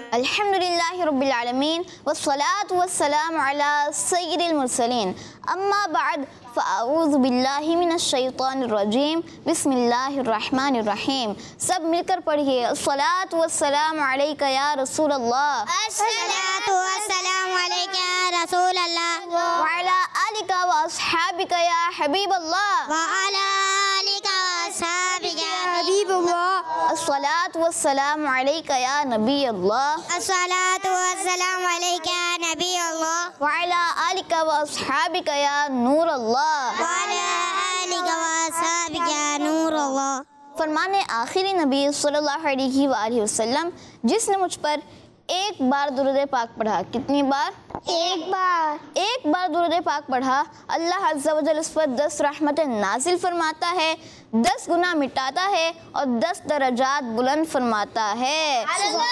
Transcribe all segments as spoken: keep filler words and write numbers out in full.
अल्हम्दुलिल्लाहि रब्बिल आलमीन वस्सलातु वस्सलामु अला सय्यिदिल मुरसलीन अम्मा बाद फ़अऊज़ु बिल्लाहि मिनश शैतानिर रजीम बिस्मिल्लाहिर रहमानिर रहीम। सब मिलकर पढ़िए अस्सलातु वस्सलामु अलैका या रसूल अल्लाह, अस्सलातु वस्सलामु अलैका या रसूल अल्लाह, व अला आलिका व अस्हाबिका या हबीब अल्लाह, व अला आलिका व अस्हाबिका या हबीब अल्लाह, अस्सलातु वस्सलामु अलैका या नबी अल्लाह, अस्सलातु वस्सलामु अलैका या नबी अल्लाह, व अला आलिका व अस्हाबिका या नूर अल्लाह, व अला आलिका व अस्हाबिका या नूर अल्लाह। फरमाने आखिरी नबी सल्लल्लाहु अलैहि वालैहि वसल्लम, जिसने मुझ पर एक बार दुरूद पाक पढ़ा, कितनी बार? एक बार एक बार दुरूद पाक पढ़ा, अल्लाह अज़्ज़ा व जल उस पर दस रहमतें नाजिल फरमाता है, दस गुनाह मिटाता है और दस दर्जात बुलंद फरमाता है।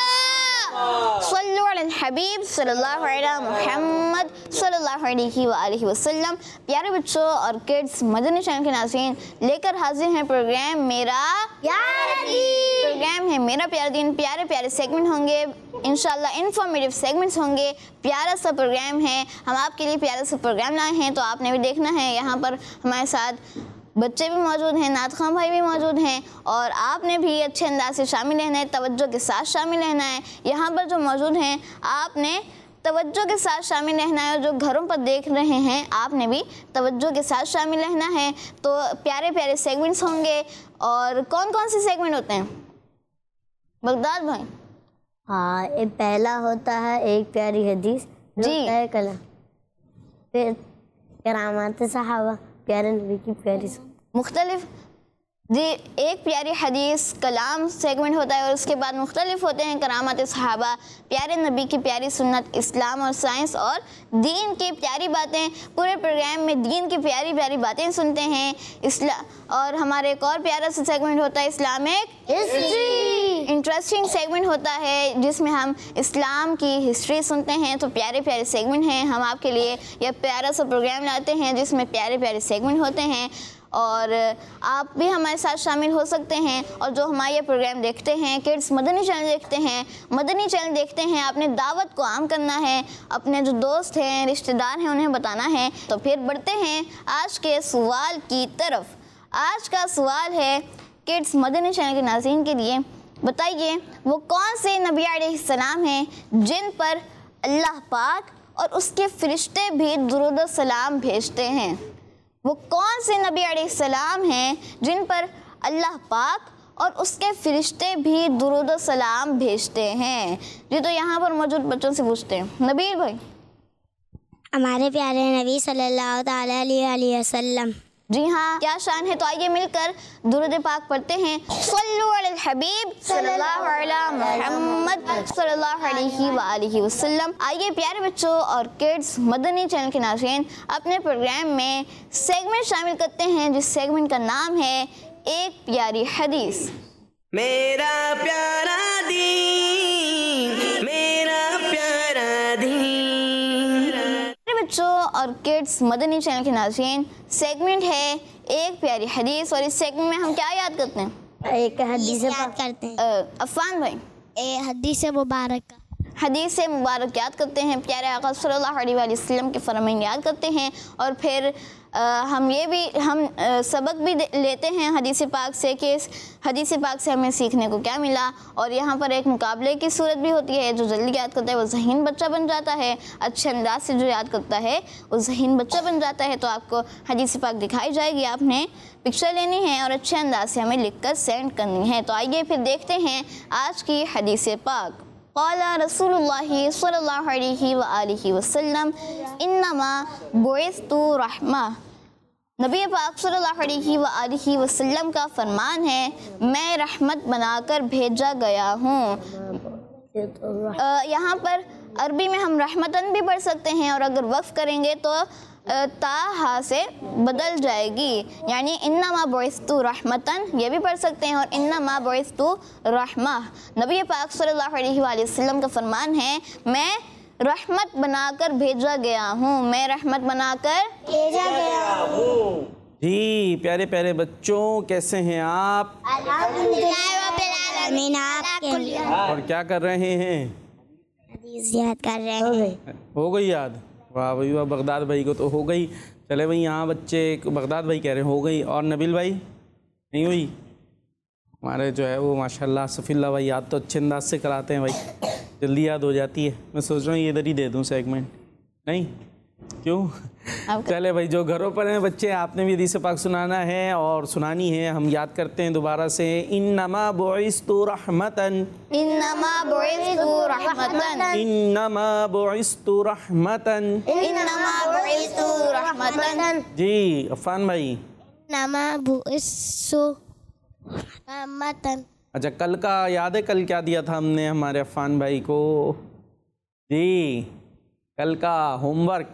सल्लु अलल हबीब सल्लल्लाहु अलैहि मुहम्मद सल्लल्लाहु अलैहि वालैहि वसल्लम। प्यारे बच्चों और किड्स, मदनी चैनल के नाज़रीन लेकर हाजिर हैं प्रोग्राम मेरा प्यारा दीन। प्रोग्राम है मेरा प्यारा दीन। प्यारे प्यारे सेगमेंट होंगे इंशाल्लाह, इंफॉर्मेटिव सेगमेंट्स होंगे, प्यारा सा प्रोग्राम है। हम आपके लिए प्यारा सा प्रोग्राम लाए हैं, तो आपने भी देखना है। यहाँ पर हमारे साथ बच्चे भी मौजूद हैं, नात खां भाई भी मौजूद हैं, और आपने भी अच्छे अंदाज से शामिल रहना है, तवज्जो के साथ शामिल रहना है। यहाँ पर जो मौजूद हैं आपने तवज्जो के साथ शामिल रहना है, और जो घरों पर देख रहे हैं आपने भी तवज्जो के साथ शामिल रहना है। तो प्यारे प्यारे सेगमेंट्स होंगे। और कौन कौन से सेगमेंट होते हैं बगदाद भाई? हाँ, एक पहला होता है एक प्यारी हदीस जी, है कला, फिर करामात सहाबा, प्यारे नबी की प्यारी मुख्तलिफ जी, एक प्यारी हदीस कलाम सेगमेंट होता है, और उसके बाद मुख्तलिफ होते हैं करामात सहाबा, प्यारे नबी की प्यारी सुन्नत, इस्लाम और साइंस और दीन की प्यारी बातें। पूरे प्रोग्राम में दीन की प्यारी प्यारी बातें सुनते हैं। इस्लाम और हमारे एक और प्यारा सा सेगमेंट होता है इस्लामिक हिस्ट्री, इंटरेस्टिंग सेगमेंट होता है जिसमें हम इस्लाम की हिस्ट्री सुनते हैं। तो प्यारे प्यारे सेगमेंट हैं, हम आपके लिए यह प्यारा सा प्रोग्राम लाते हैं जिसमें प्यारे प्यारे सेगमेंट होते हैं, और आप भी हमारे साथ शामिल हो सकते हैं। और जो हमारे ये प्रोग्राम देखते हैं, किड्स मदनी चैनल देखते हैं, मदनी चैनल देखते हैं, आपने दावत को आम करना है, अपने जो दोस्त हैं, रिश्तेदार हैं, उन्हें बताना है। तो फिर बढ़ते हैं आज के सवाल की तरफ। आज का सवाल है किड्स मदनी चैनल के नाज़रीन के लिए, बताइए वो कौन से नबी अलैहिस्सलाम हैं जिन पर अल्लाह पाक और उसके फ़रिश्ते भी दुरूद व सलाम भेजते हैं? वो कौन से नबी अलैहिस्सलाम हैं जिन पर अल्लाह पाक और उसके फ़रिश्ते भी दुरूद व सलाम भेजते हैं? जी, तो यहाँ पर मौजूद बच्चों से पूछते हैं। नबील भाई। हमारे प्यारे नबी सल्लल्लाहु ताला अलैहि वसल्लम। जी हाँ, क्या शान है। तो आइए मिलकर दुरूद पाक पढ़ते हैं। सल्लु अलल हबीब सल्लल्लाहु अलैहि मुहम्मद सल्लल्लाहु अलैहि वालैहि वसल्लम। आइए प्यारे बच्चों और किड्स मदनी चैनल के नाज़रीन अपने प्रोग्राम में सेगमेंट शामिल करते हैं, जिस सेगमेंट का नाम है एक प्यारी हदीस। मेरा प्यारा दीन, मेरा प्यारा दीन। बच्चों और किड्स मदनी चैनल के नाज़रीन, सेगमेंट है एक प्यारी हदीस, और इस सेगमेंट में हम क्या याद करते हैं? एक हदीस याद करते हैं। अफान भाई, ए हदीस मुबारक का हदीस मुबारक याद करते हैं, प्यारे आका सल्लल्लाहु अलैहि वसल्लम के फरमान याद करते हैं, और फिर आ, हम ये भी हम आ, सबक भी लेते हैं हदीस पाक से कि इस हदीस पाक से हमें सीखने को क्या मिला। और यहाँ पर एक मुकाबले की सूरत भी होती है, जो जल्दी याद करता है वो ज़हीन बच्चा बन जाता है, अच्छे अंदाज से जो याद करता है वो ज़हीन बच्चा बन जाता है। तो आपको हदीस पाक दिखाई जाएगी, आपने पिक्चर लेनी है और अच्छे अंदाज से हमें लिख कर सेंड करनी है। तो आइए फिर देखते हैं आज की हदीस पाक। क़ाला रसूलुल्लाहि सल्लल्लाहु अलैहि वआलिहि वसल्लम इन्नमा बुइस्तु रहमा। नबी पाक सल्लल्लाहु अलैहि वआलिहि वसल्लम का फरमान है, मैं रहमत बनाकर भेजा गया हूँ। यहाँ पर अरबी में हम रहमतन भी पढ़ सकते हैं, और अगर वक्फ करेंगे तो ता हा से बदल जाएगी, यानी इन्नमा बुइस्तु रहमतन ये भी पढ़ सकते हैं, और इन्नमा बुइस्तु रहमा। नबी पाक सल्लल्लाहु अलैहि वसल्लम का फरमान है, मैं रहमत बनाकर भेजा गया हूँ, मैं रहमत बनाकर भेजा गया हूँ। जी प्यारे प्यारे बच्चों, कैसे हैं आप? अल्हम्दुलिल्लाह रब्बिल आलमीन। और क्या कर रहे हैं? हदीस याद कर रहे हो हैं। गई। हो गई याद? वाह भाई वाह, बगदाद भाई को तो हो गई। चले भाई यहाँ बच्चे बगदाद भाई कह रहे हैं हो गई, और नबील भाई नहीं हुई? हमारे जो है वो माशाल्लाह सफ़ील्ला भाई याद तो अच्छे अंदाज से कराते हैं भाई, जल्दी याद हो जाती है। मैं सोच रहा हूँ ये इधर ही दे दूँ सेगमेंट, नहीं क्यों? चले भाई जो घरों पर हैं बच्चे, आपने भी हदीस पाक सुनाना है और सुनानी है। हम याद करते हैं दोबारा से। इन्नमा बुइस्तु रहमतन, इन्नमा बुइस्तु रहमतन, इन्नमा बुइस्तु रहमतन। इन्नमा बुइस्तु रहमतन। जी अफान भाई। नमा बुइस्तु रहमतन। अच्छा कल का याद है, कल क्या दिया था हमने हमारे अफान भाई को? जी कल का होमवर्क,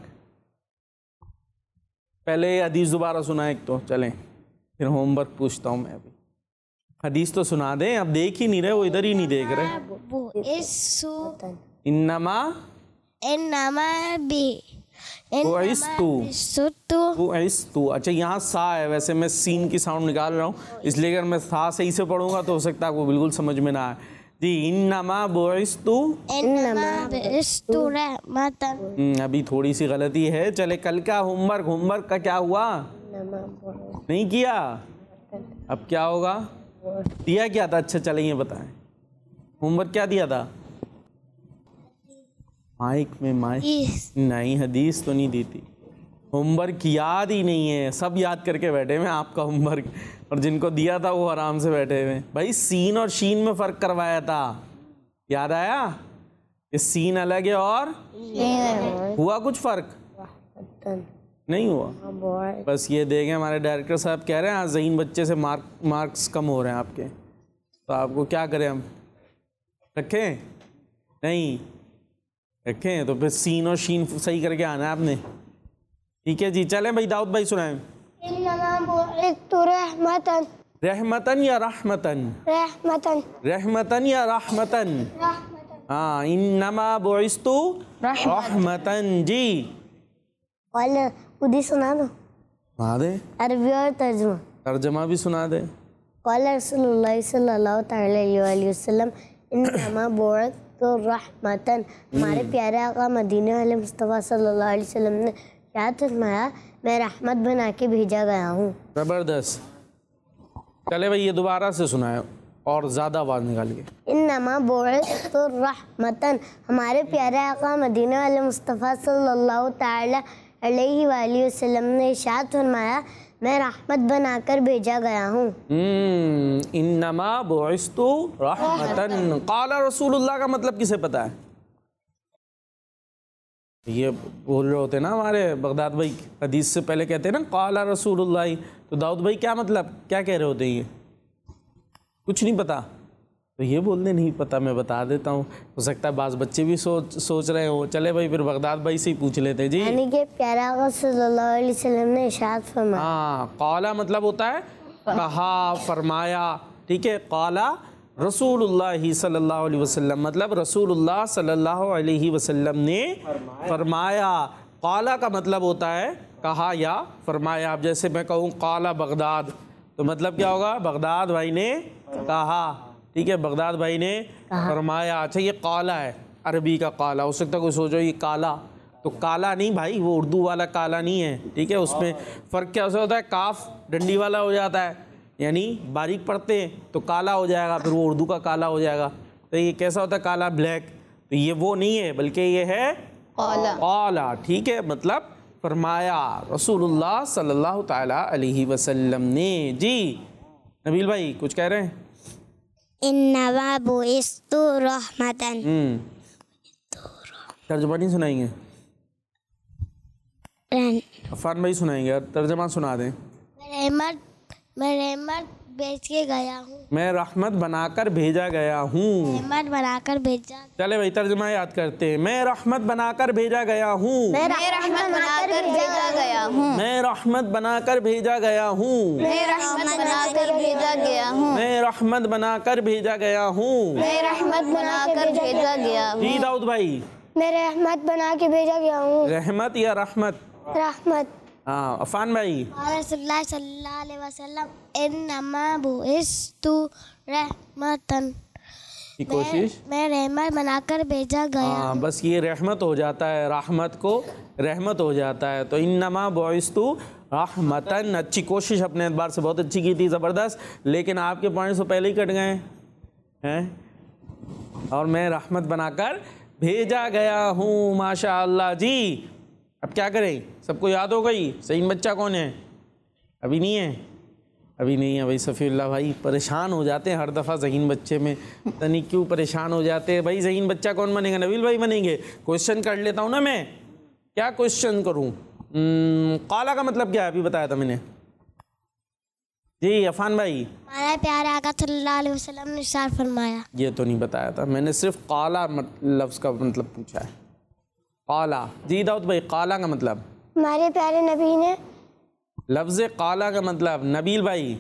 पहले हदीस दोबारा सुना एक तो चलें, फिर होमवर्क पूछता हूँ मैं अभी। हदीस तो सुना दें, अब देख ही नहीं रहे, वो इधर ही नहीं देख रहे। बुइस्तु इन्नमा इन्नमा बि बुइस्तु सुतु। बुइस्तु। अच्छा यहाँ सा है, वैसे मैं सीन की साउंड निकाल रहा हूँ, इसलिए अगर मैं सा सही से पढ़ूंगा तो हो सकता है आपको बिल्कुल समझ में ना आए। जी इन्नमा बुइस्तु, इन्नमा बुइस्तु रहमतन। हम्म, अभी थोड़ी सी गलती है। चले कल का होमवर्क, होमवर्क का क्या हुआ? नहीं किया? अब क्या होगा? दिया क्या था? अच्छा चले ये बताएं, होमवर्क क्या दिया था? माइक में माइक नहीं, हदीस तो नहीं दी थी। होमवर्क याद ही नहीं है, सब याद करके बैठे हुए आपका होमवर्क, और जिनको दिया था वो आराम से बैठे हुए। भाई सीन और शीन में फ़र्क करवाया था, याद आया? ये सीन अलग है और हुआ कुछ फ़र्क नहीं हुआ। बस ये देखें हमारे डायरेक्टर साहब कह रहे हैं आज ज़हीन बच्चे से मार्क मार्क्स कम हो रहे हैं आपके, तो आपको क्या करें हम? रखें? नहीं रखें तो फिर सीन और शीन सही करके आना है आपने। ठीक है जी, चलें भाई दाऊद भाई सुनाएं। इन्नमा बुइस्तु रहमतन। रहमतन या रहमतन? रहमतन। रहमतन या रहमतन? हाँ इन्नमा बुइस्तु रहमतन। जी कल खुद ही सुना दो, सुना दे, अरबी और तर्जुमा। तर्जमा भी सुना दे। कल रसूलुल्लाह सल्लल्लाहु अलैहि वसल्लम इन्नमा बुइस्तु रहमतन। हमारे प्यारे आका मदीने वाले मुस्तफ़ा सल्लल्लाहु अलैहि वसल्लम ने याद फरमाया, मैं रहमत बना के भेजा गया हूँ। ज़बरदस्त। चले भाई ये दोबारा से सुनाए और ज़्यादा आवाज़ निकाल के। इन्नमा बुइस्तु रहमतन। हमारे प्यारे आका मदीने वाले मुस्तफ़ा सल्लल्लाहु तआला अलैहि वसल्लम ने इरशाद फरमाया, मैं रहमत बनाकर भेजा गया हूँ। हम्म इन्नमा बुइस्तु रहमतन। क़ाला रसूलुल्लाह का मतलब किसे पता है? ये बोल रहे होते ना हमारे बगदाद भाई, हदीस से पहले कहते हैं ना क़ाला रसूलुल्लाह, तो दाऊद भाई क्या मतलब, क्या कह रहे होते हैं? ये कुछ नहीं पता तो ये बोलते नहीं पता, मैं बता देता हूँ, हो सकता है बाज़ बच्चे भी सोच सोच रहे हो। चले भाई फिर बगदाद भाई से ही पूछ लेते जी। यानी कि प्यारे आका सल्लल्लाहु अलैहि वसल्लम ने इरशाद फरमाया। हाँ क़ाला मतलब होता है कहा, फरमाया। ठीक है, क़ाला रसूलुल्लाह सल्लल्लाहु अलैहि वसल्लम मतलब रसूलुल्लाह सल्लल्लाहु अलैहि वसल्लम ने फरमाया। क़ाला का मतलब होता है कहा या फरमाया। अब जैसे मैं कहूँ क़ाला बगदाद, तो मतलब क्या होगा? बगदाद भाई ने कहा। ठीक है, बगदाद भाई ने फरमाया। अच्छा ये क़ाला है, अरबी का क़ाला। हो सकता है कोई सोचो ये काला, तो काला नहीं भाई, वो उर्दू वाला काला नहीं है। ठीक है, उसमें फ़र्क क्या होता है? काफ डंडी वाला हो जाता है, यानी बारीक पढ़ते हैं तो काला हो जाएगा, फिर वो उर्दू का काला हो जाएगा। तो ये कैसा होता है? काला, ब्लैक। तो ये वो नहीं है, बल्कि ये है क़ाला। क़ाला। ठीक है, मतलब फरमाया रसूलुल्लाह सल्लल्लाहु ताला अलैहि वसल्लम ने। जी नबील भाई कुछ कह रहे हैं? इन्नमा बुइस्तु रहमतन। हम्म तर्जुमा नहीं सुनाएंगे? अफान भाई सुनाएंगे, तर्जुमा सुना दें। रहमत मैं रहमत भेज के गया हूँ। मैं रहमत बनाकर भेजा गया हूँ। रहमत बनाकर भेजा। चले भाई तर्जुमा याद करते हैं। मैं रहमत बनाकर भेजा गया हूँ। मैं रहमत बनाकर भेजा गया हूँ। मैं रहमत बनाकर भेजा गया हूँ। मैं रहमत बनाकर भेजा गया हूँ। मैं रहमत बनाकर भेजा गया हूँ। मैं रहमत बनाकर भेजा गया हूँ। जी दाऊद भाई। मैं रहमत बना के भेजा गया हूँ। रहमत या रहमत? रहमत। हाँ अफान भाई। रसूलुल्लाह सल्लल्लाहु अलैहि वसल्लम इन्नमा बुइस्तु रहमतन। की कोशिश, मैं रहमत बनाकर भेजा गया। हाँ बस ये रहमत हो जाता है, रहमत को रहमत हो जाता है। तो इन्नमा बुइस्तु रहमतन, अच्छी कोशिश अपने एतबार से बहुत अच्छी की थी, ज़बरदस्त, लेकिन आपके पॉइंट से पहले ही कट गए हैं। और मैं रहमत बनाकर भेजा गया हूँ, माशाअल्लाह जी। अब क्या करें, सबको याद हो गई? सही बच्चा कौन है? अभी नहीं है, अभी नहीं है भाई। सफ़ीउल्लाह भाई परेशान हो जाते हैं हर दफ़ा ज़हीन बच्चे में, पता नहीं क्यों परेशान हो जाते हैं भाई। ज़हीन बच्चा कौन बनेगा? नबील भाई बनेंगे। क्वेश्चन कर लेता हूँ ना मैं, क्या क्वेश्चन करूँ? काला का मतलब क्या है? अभी बताया था मैंने जी। अफान भाई, हमारे प्यारे आका सल्लल्लाहु अलैहि वसल्लम ने इरशाद फरमाया। ये तो नहीं बताया था मैंने, सिर्फ काला लफ्ज़ का मतलब पूछा है। काला जी दाऊद भाई, काला का मतलब? हमारे प्यारे नबी ने लफ्ज़ काला का मतलब नबील भाई?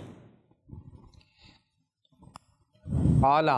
काला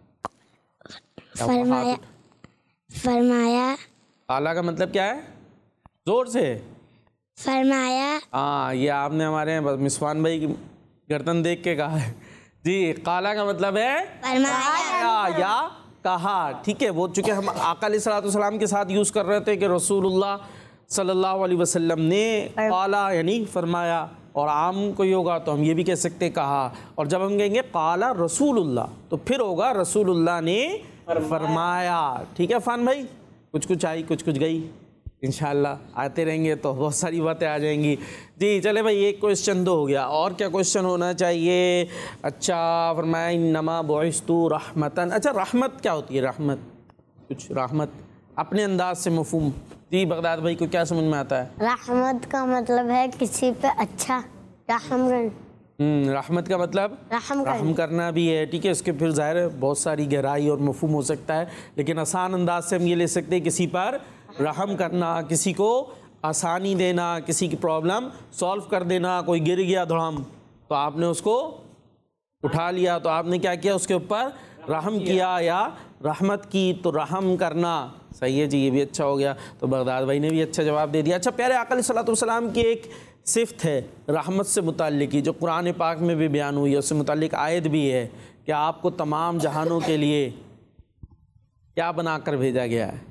फरमाया फरमाया काला का मतलब क्या है? जोर से फरमाया। हाँ, ये आपने हमारे मिसवान भाई की गर्दन देख के कहा है जी। काला का मतलब है फरमाया या कहा, ठीक है। वो चूँकि हम आका अलैहिस्सलाम के साथ यूज़ कर रहे थे कि रसूलुल्लाह सल्लल्लाहु अलैहि वसल्लम ने काला यानी फरमाया, और आम कोई होगा तो हम ये भी कह सकते कहा। और जब हम कहेंगे काला रसूलुल्लाह तो फिर होगा रसूलुल्लाह ने फरमाया, ठीक है फ़ान भाई? कुछ कुछ आई, कुछ कुछ गई, इंशाल्लाह आते रहेंगे तो बहुत सारी बातें आ जाएंगी जी। चले भाई, एक क्वेश्चन तो हो गया, और क्या क्वेश्चन होना चाहिए? अच्छा, फरमाया इन्नमा बुइस्तु रहमतन। अच्छा, रहमत क्या होती है? रहमत कुछ रहमत अपने अंदाज से मफहूम जी। बगदाद भाई को क्या समझ में आता है? रहमत का मतलब है किसी पे अच्छा रहम हम्म रहमत का मतलब रहम रहम करना भी है, ठीक है। इसके फिर ज़ाहिर है बहुत सारी गहराई और मफहूम हो सकता है, लेकिन आसान अंदाज से हम ये ले सकते हैं किसी पर रहम करना, किसी को आसानी देना, किसी की प्रॉब्लम सॉल्व कर देना। कोई गिर गया धड़ाम तो आपने उसको उठा लिया, तो आपने क्या किया? उसके ऊपर रहम किया या रहमत की, तो रहम करना सही है जी। ये भी अच्छा हो गया, तो बगदाद भाई ने भी अच्छा जवाब दे दिया। अच्छा, प्यारे आका अलैहिस्सलातु वस्सलाम की एक सिफ़त है रहमत से मुताल्लिक़ की, जो कुरान पाक में भी बयान हुई है, उससे मुताल्लिक़ आयत भी है कि आपको तमाम जहानों के लिए क्या बनाकर भेजा गया है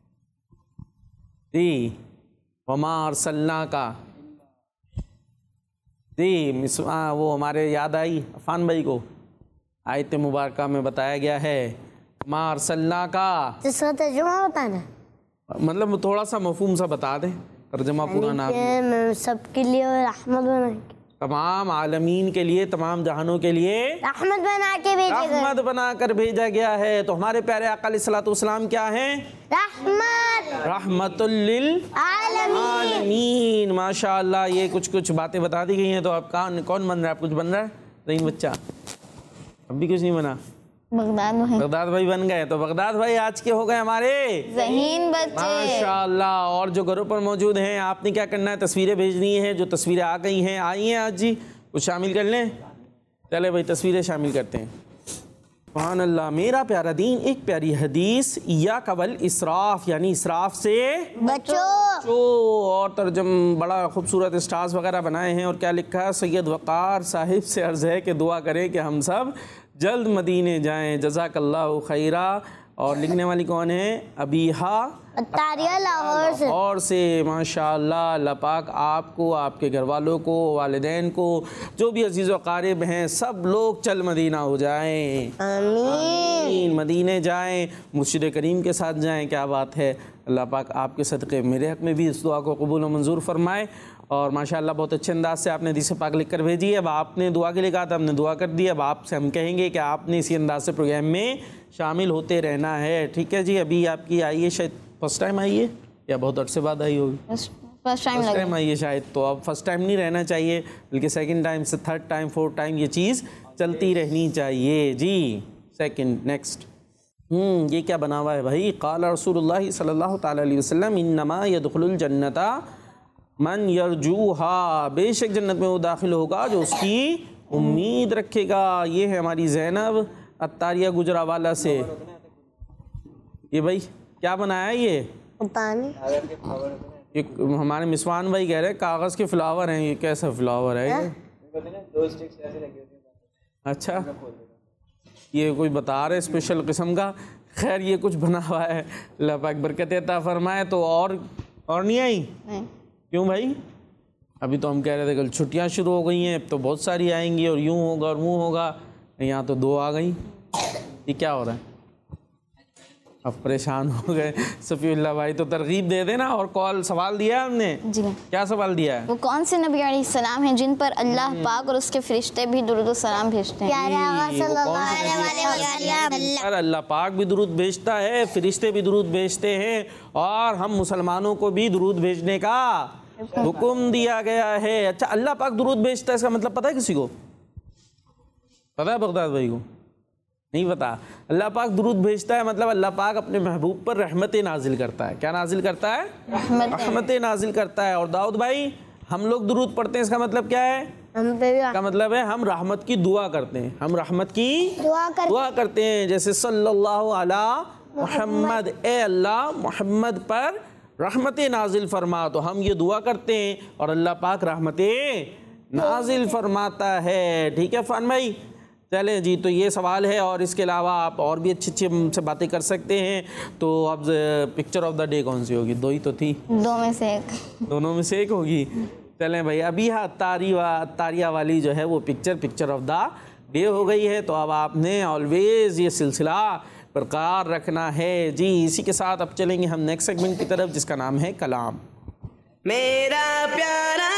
जी। वमा अरसलना का जी, मिसवा वो हमारे याद आई अफान भाई को, आयत मुबारका में बताया गया है मा अरसलना का। जिसका तर्जुमा होता ना, मतलब थोड़ा सा मफहूम सा बता दें, तर्जुमा पूरा ना। सबके लिए रहमत बना के, तमाम आलमीन के लिए, तमाम जहानों के लिए रहमत बना के भेजा गया, रहमत बनाकर भेजा गया है। तो हमारे प्यारे आका अलैहिस्सलातु वस्सलाम क्या हैं? रहमत रहमतुल लिल आलमीन। माशाअल्लाह, ये कुछ कुछ बातें बता दी गई हैं। तो आप कौन कौन बन रहा है? आप कुछ बन रहा है? नहीं बच्चा, अब भी कुछ नहीं बना। बगदाद भाई बगदाद भाई बन गए। तो बगदाद भाई आज के हो गए हमारे ज़हीन बच्चे, माशाअल्लाह। और जो घरों पर मौजूद हैं, आपने क्या करना है? तस्वीरें भेजनी है। जो तस्वीरें आ गई हैं, आई हैं आज जी, कुछ शामिल कर लें। चले भाई, तस्वीरें शामिल करते हैं। सुभान अल्लाह। मेरा प्यारा दीन, एक प्यारी हदीस, या कबल इसराफ यानी इसराफ से बचो। जो और तर्जम बड़ा खूबसूरत स्टार्स वगैरह बनाए हैं। और क्या लिखा है? सैयद वक़ार साहिब से अर्ज़ है कि दुआ करें कि हम सब जल्द मदीने जाएं, जज़ाकल्लाहु खैरा। और लिखने वाली कौन है? अबीहा अत्तारिया लाहौर से। और से माशाअल्लाह, अल्लाह पाक आपको, आपके घर वालों को, वालिदैन को, जो भी अजीज़ व क़ारिब हैं, सब लोग चल मदीना हो जाएं। आमीन। मदीने जाएं, मुर्शिद करीम के साथ जाएं। क्या बात है। अल्लाह पाक आपके सदक़े मेरे हक़ में भी इस दुआ को कबूल व मंजूर फरमाए। और माशाअल्लाह बहुत अच्छे अंदाज से आपने हदीस पाक लिख कर भेजी है। अब आपने दुआ के लिए कहा था, हमने दुआ कर दी। अब आपसे हम कहेंगे कि आपने इसी अंदाज से प्रोग्राम में शामिल होते रहना है, ठीक है जी। अभी आपकी आई है, शायद फर्स्ट टाइम आई है या बहुत अर्से बाद आई होगी? फर्स्ट टाइम फर्स्ट टाइम आई है शायद। तो अब फर्स्ट टाइम नहीं रहना चाहिए, बल्कि सेकंड टाइम से थर्ड टाइम, फोर्थ टाइम ये चीज़ चलती रहनी चाहिए जी। सेकंड नेक्स्ट हम्म ये क्या बना हुआ है भाई? क़ाला रसूलुल्लाह सल्लल्लाहु तआला अलैहि वसल्लम इन्नमा यदखुलुल जन्नता मन यरजूहा, बेशक जन्नत में वो दाखिल होगा जो उसकी उम्मीद रखेगा। ये है हमारी ज़ैनब अत्तारिया गुजरावाला से। ये भाई क्या बनाया है? ये पता नहीं, एक हमारे मिसवान भाई कह रहे हैं कागज़ के फ्लावर हैं। ये कैसा फ्लावर है ये? अच्छा, ये कोई बता रहे स्पेशल किस्म का। खैर ये कुछ बना हुआ है, अल्लाह पाक बरकत अता फरमाए। तो और और नहीं आई? नहीं। क्यों भाई? अभी तो हम कह रहे थे कल छुट्टियां शुरू हो गई हैं, अब तो बहुत सारी आएंगी और यूं होगा और वो होगा। यहाँ तो दो आ गई। ये क्या हो रहा है? अब परेशान हो गए सफ़ीउल्लाह भाई। तो तरगीब दे देना। और कॉल सवाल दिया है हमने? जी। क्या सवाल दिया है? वो कौन से नबी अलैहिस्सलाम हैं जिन पर अल्लाह पाक और उसके फरिश्ते भी दुरूद और सलाम भेजते हैं? प्यारे आका जी, वो सल्लल्लाहु कौन से अलैहि वसल्लम। यार अल्लाह पाक भी दुरूद भेजता है, फरिश्ते भी दुरूद भेजते हैं, और हम मुसलमानों को भी दुरूद भेजने का हुक्म दिया गया है। अच्छा, अल्लाह पाक दुरूद भेजता है, इसका मतलब पता है किसी को? पता है बगदाद भाई को? नहीं पता। अल्लाह पाक दुरूद भेजता है मतलब अल्लाह पाक अपने महबूब पर रहमतें नाजिल करता है। क्या नाजिल करता है? रहमतें नाजिल करता है। और दाऊद भाई, हम लोग दुरूद पढ़ते हैं, इसका मतलब क्या है? हम पे भी का मतलब है हम रहमत की दुआ करते हैं। हम रहमत की दुआ कर दुआ करते हैं। जैसे सल्लल्लाहु अला मुहम्मद, ए अल्लाह मोहम्मद पर रहमतें नाजिल फरमा, तो हम ये दुआ करते हैं और अल्लाह पाक रहमतें नाजिल फरमाता है। ठीक है फ़ान भाई? चलें जी, तो ये सवाल है। और इसके अलावा आप और भी अच्छी अच्छी हमसे बातें कर सकते हैं। तो अब पिक्चर ऑफ द डे कौन सी होगी? दो ही तो थी। दो में से एक। दोनों में से एक होगी। चलें भाई, अभी हाँ तारी वा तारिया वाली जो है वो picture picture of the day हो गई है। तो अब आपने ऑलवेज़ ये सिलसिला बरकरार रखना है जी। इसी के साथ अब चलेंगे हम नेक्स्ट सेगमेंट की तरफ, जिसका नाम है कलाम। मेरा प्यारा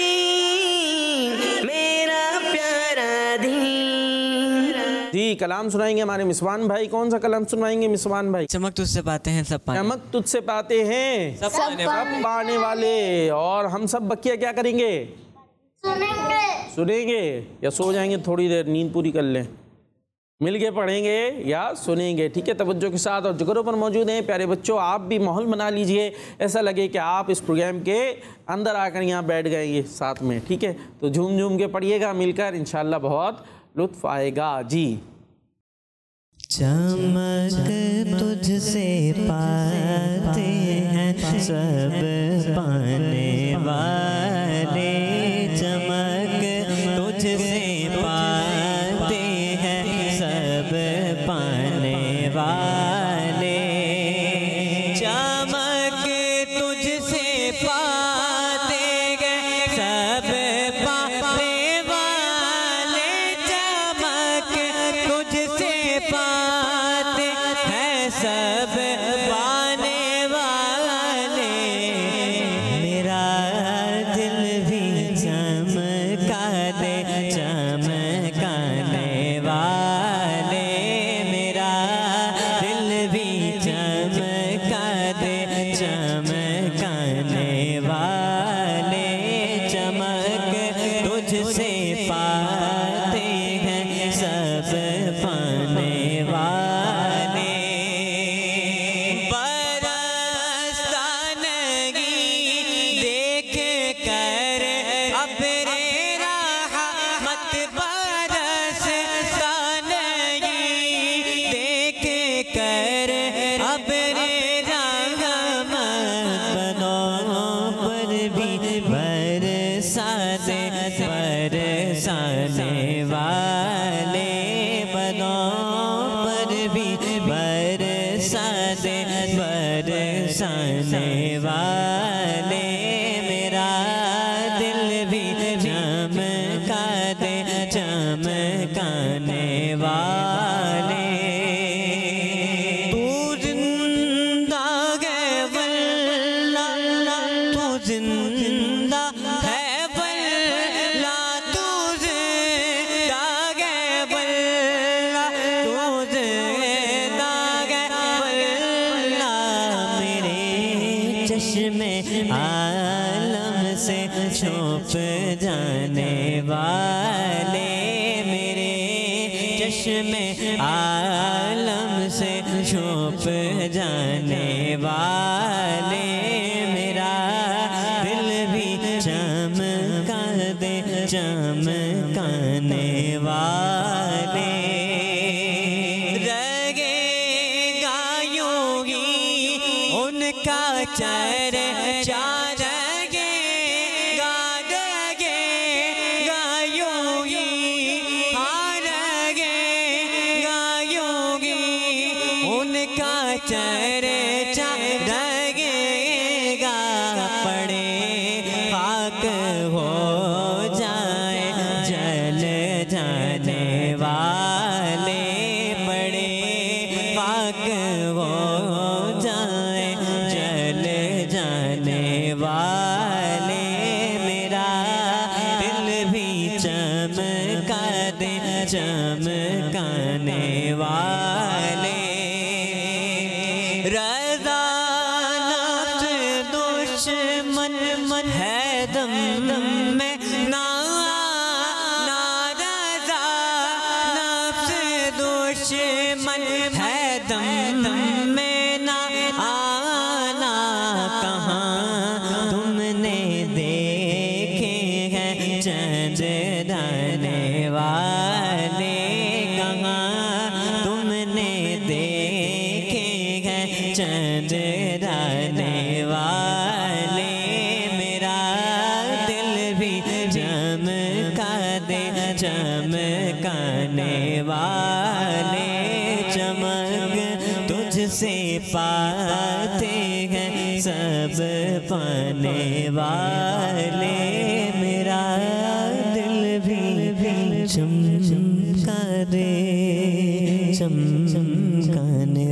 दीन, मेरा प्यारा दीन। जी, कलाम सुनाएंगे हमारे मिसवान भाई। कौन सा कलाम सुनाएंगे मिसवान भाई? चमक तुझसे पाते हैं सब पाने, चमक तुझसे पाते हैं सब पाने सब पाने वाले। और हम सब बकिया क्या करेंगे? सुनेंगे सुनेंगे या सो जाएंगे? थोड़ी देर नींद पूरी कर लें, मिल के पढ़ेंगे या सुनेंगे। ठीक है, तवज्जो के साथ। और जगरों पर मौजूद हैं प्यारे बच्चों, आप भी माहौल बना लीजिए, ऐसा लगे कि आप इस प्रोग्राम के अंदर आकर यहाँ बैठ गए ये साथ में। ठीक है, तो झूम झूम के पढ़िएगा मिलकर, इंशाल्लाह बहुत लुत्फ आएगा जी। चमक तुझसे पाते हैं सब पाने वाले, चमक तुझसे पाते हैं सब पाने वाले, चमक तुझसे पाते हैं सब पाने वाले, चमक तुझसे पाते हैं सब पाने वाले, मेरा दिल भी चमका दे चमकाने वाले, मेरा दिल भी चमका दे चमकाने वाले, चमक तुझसे पाते हैं सब पाने वाले, बरसता नहीं देख कर अपने रहमत, बरसता नहीं देख कर अपने रहमत, बनों पर भी बरसा दे बरसाने वाले, बनों पर भी बरसा दे बरसाने वाले, मेरा दिल भी चमका दे चमकाने वाले, तू जिंदा है वल्ला, तू जिंदा है वल्ला, तू जिंदा है वल्ला, तू जिंदा है वल्ला, मेरे चश्मे आलम से छुप जाने वाले, मेरे चश्मे आलम से छुप जाने वाले, मेरा दिल भी चमका दे चमकाने वाले, रहेगा यूं ही उनका चर्चा, रहेगा रहेगा यूं ही, हाँ रहेगा चर्चा रहेगा, पड़े खाक हो जाए जल जाने वाले, पड़े खाक हो जाए जल जाने वाले, मेरा दिल भी चमका दे चमकाने वाले। रज़ा नफ्स दुश्मन मन है दम दम में ना, ना रज़ा नफ्स दुश्मन है दम दम में ना आना, कहाँ तुमने देखे हैं चंद दाने वाले, कहाँ तुमने देखे हैं चंद दाने वाले, मेरा दिल भी चमका दे चमकाने वाले। चमक तुझसे पाते हैं सब पाने वाले, मेरा दिल भी चमका दे चमकाने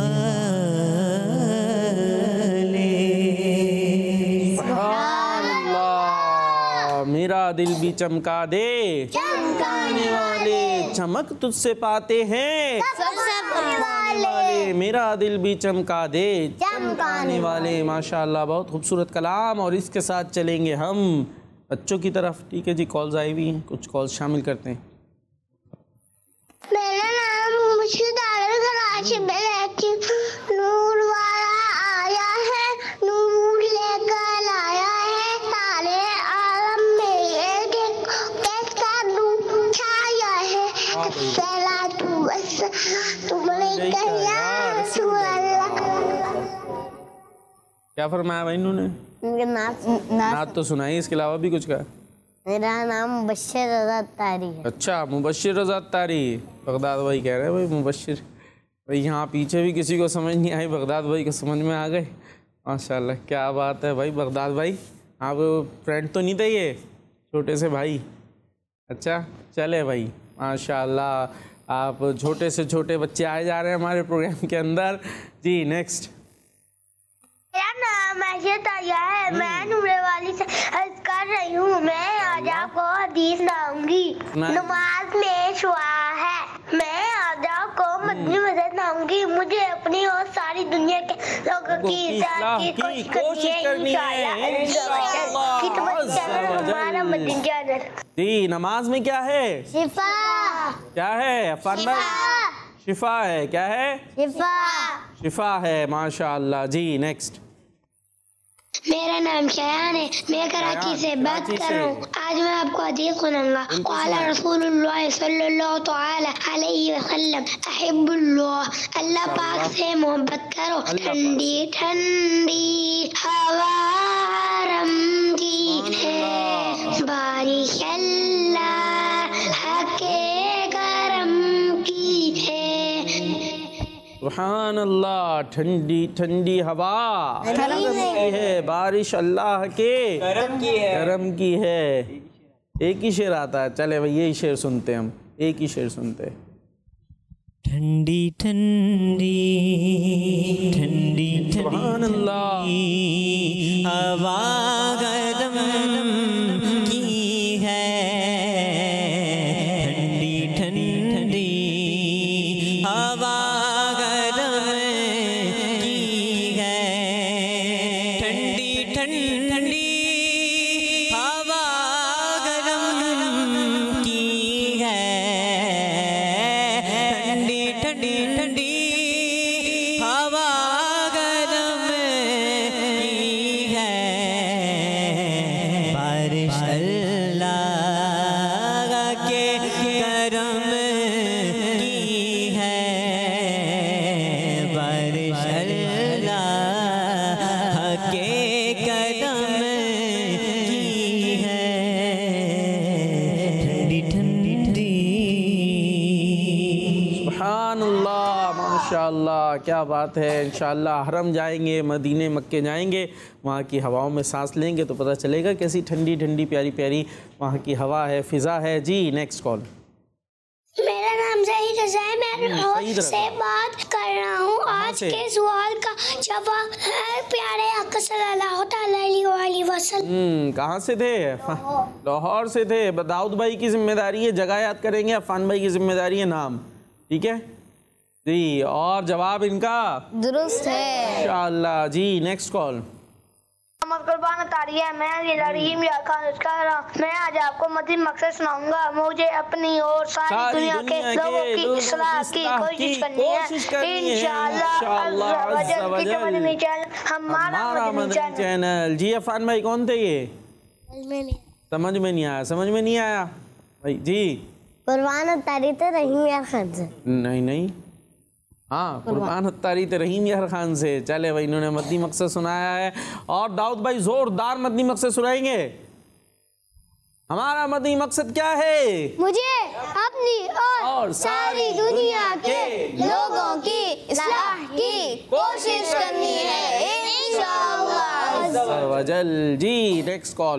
वाले। अल्लाह, मेरा दिल भी चमका दे चमकाने वाले, चमक तुझसे पाते हैं वाले, मेरा दिल भी चमका दे चमकाने वाले। माशाअल्लाह, बहुत खूबसूरत कलाम। और इसके साथ चलेंगे हम बच्चों की तरफ। ठीक है जी, कॉल्स आई हुई हैं, कुछ कॉल्स शामिल करते हैं। मेरा नाम मुर्शिद आलम कराची में रहती हूँ। नूर वाला आया है, नूर लेकर आया है, सारे आलम में ये देखो कैसा नूर छाया है। सला तू बस तुमने कहा रसूलल्लाह। क्या फरमाया भाई इन्होंने? नात नात तो सुनाई, इसके अलावा भी कुछ कहा? मेरा नाम मुबश्शिर रज़ा तारी है। अच्छा, मुबश्शिर रज़ा तारी। बगदाद भाई कह रहे हैं भाई मुबश्शिर भाई, यहाँ पीछे भी किसी को समझ नहीं आई, बगदाद भाई को समझ में आ गए। माशाल्लाह, क्या बात है भाई। बगदाद भाई, आप फ्रेंड तो नहीं थे ये छोटे से भाई? अच्छा, चले भाई, माशाल्लाह, आप छोटे से छोटे बच्चे आए जा रहे हैं हमारे प्रोग्राम के अंदर। जी, नेक्स्ट। मेरा नाम ऐसे तैया है, मैं नूरे वाली से अर्ज कर रही हूँ। मैं आज आपको हदीस सुनाऊंगी। नमाज में शुआ है, मैं आज आपको मदनी मदद सुनाऊंगी। मुझे अपनी और सारी दुनिया के लोगों की इज़्ज़त की कोशिश करनी है इंशाअल्लाह। हमारा मदनी चैनल। जी, नमाज में क्या है? शिफा क्या है? फरमा शिफा है। क्या है? शिफा शिफा है। माशाअल्लाह। जी, नेक्स्ट। मेरा नाम शयान है, मैं कराची से बात कर रहा हूँ। आज मैं आपको हदीस सुनाऊंगा। क़ाला रसूलुल्लाह सल्लल्लाहु तआला अलैहि वसल्लम, अहिब्बुल्लाह, अल्लाह पाक से मोहब्बत करो। ठंडी ठंडी हवा हरम की है, बारिश अल्लाह के करम की है। सुभान अल्लाह, ठंडी ठंडी हवा करम की है, बारिश अल्लाह के करम की है करम की है। एक ही शेर आता है, चले भाई यही शेर सुनते हैं हम, एक ही शेर सुनते हैं। ठंडी ठंडी ठंडी सुभान अल्लाह, हवा गरम की है, ठंडी ठंडी हवा गरम की है, ठंडी ठंडी हवा गरम की है, ठंडी ठंडी ठंडी हवा गरम की है, बारिश अल्लाह के करम की है, बारिश अल्लाह के करम माशाल्लाह, क्या बात है। इंशाअल्लाह हरम जाएंगे, मदीने मक्के जाएंगे, वहाँ की हवाओं में सांस लेंगे तो पता चलेगा कैसी ठंडी ठंडी प्यारी प्यारी वहाँ की हवा है, फ़िज़ा है। जी नेक्स्ट कॉल। मेरा नाम ज़हीर रज़ा है, मैं लाहौर से बात कर रहा हूँ। आज के सवाल का जवाब है प्यारे आका सल्लल्लाहु अलैहि वसल्लम। हम्म कहाँ से थे? लाहौर से थे। दाऊद भाई की जिम्मेदारी है जगह याद करेंगे, अफान भाई की जिम्मेदारी है नाम, ठीक है जी। और जवाब इनका दुरुस्त है इंशाअल्लाह। जी नेक्स्ट कॉल। कुर्बान तारी है, मैं ये रहीम या खान उसका मैं आज आपको मजीद मकसद सुनाऊंगा। मुझे अपनी और सारी, सारी दुनिया, दुनिया के लोगों की इस्लाह की कोशिश करनी है इंशाअल्लाह। हमारा मदनी चैनल। जी अफान भाई कौन थे ये? समझ में नहीं आया, समझ में नहीं आया भाई। जी कुर्बान तारी थे रहीम यार खान से। नहीं नहीं, हाँ कुर्बान तारी थे रहीम यार खान से। चले भाई, इन्होंने मदनी मकसद सुनाया है। और दाऊद भाई जोरदार मदनी मकसद सुनाएंगे। हमारा मदनी मकसद क्या है? मुझे अपनी और, और सारी दुनिया के लोगों की इस्लाह की कोशिश करनी है इंशाअल्लाह अज़्ज़ा वजल। जी नेक्स्ट कॉल।